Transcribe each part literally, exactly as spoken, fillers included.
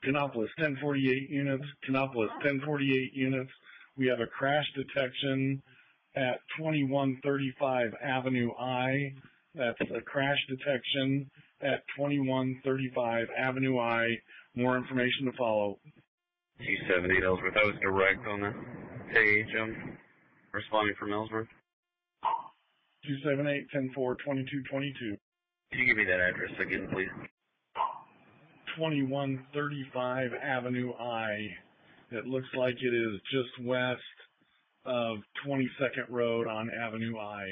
Canopolis ten forty-eight units, Canopolis ten forty-eight units. We have a crash detection at twenty-one thirty-five Avenue I. That's a crash detection at twenty-one thirty-five Avenue I. More information to follow. two seventy Ellsworth. I was direct on the page. I'm responding from Ellsworth. two seven eight, ten four, twenty-two twenty-two. Can you give me that address again, please? twenty-one thirty-five Avenue I. It looks like it is just west of twenty-second Road on Avenue I.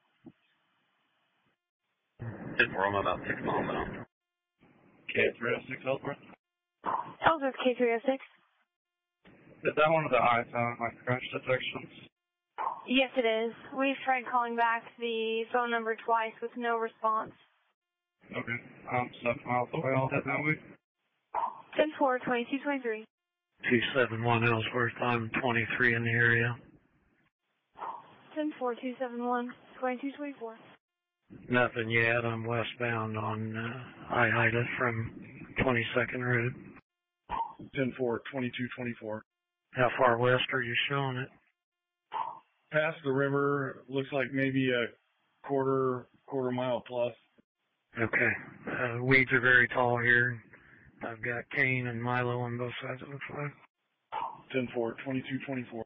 ten four, I'm about six miles out. K three oh six Ellsworth. Ellsworth K three oh six. Is that one of the iPhone, like, crash detections? Yes, it is. We've tried calling back the phone number twice with no response. Okay. Um, seven miles away. I'll head that way. ten four, twenty-two twenty-three. two seven one Ellsworth. I'm twenty-three in the area. ten four, two seven one, twenty-two twenty-four. Nothing yet. I'm westbound on uh, I Ida from twenty-second Road. ten four, twenty-two twenty-four. How far west are you showing it? Past the river, looks like maybe a quarter quarter mile plus. Okay. Uh, weeds are very tall here. I've got cane and Milo on both sides, it looks like. ten four, twenty-two twenty-four.